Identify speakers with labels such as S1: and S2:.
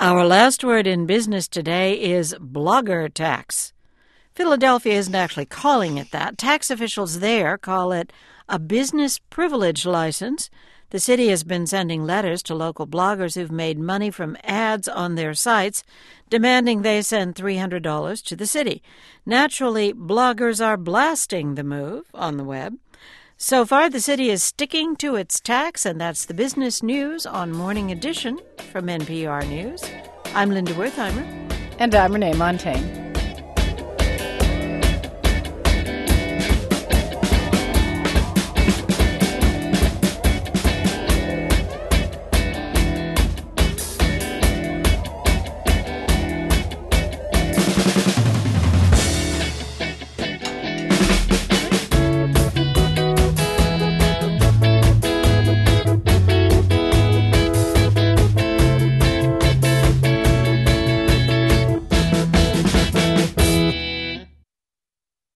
S1: Our last word in business today is blogger tax. Philadelphia isn't actually calling it that. Tax officials there call it a business privilege license. The city has been sending letters to local bloggers who've made money from ads on their sites, demanding they send $300 to the city. Naturally, bloggers are blasting the move on the web. So far, the city is sticking to its tax, and that's the business news on Morning Edition from NPR News. I'm Linda Wertheimer.
S2: And I'm Renee Montaigne.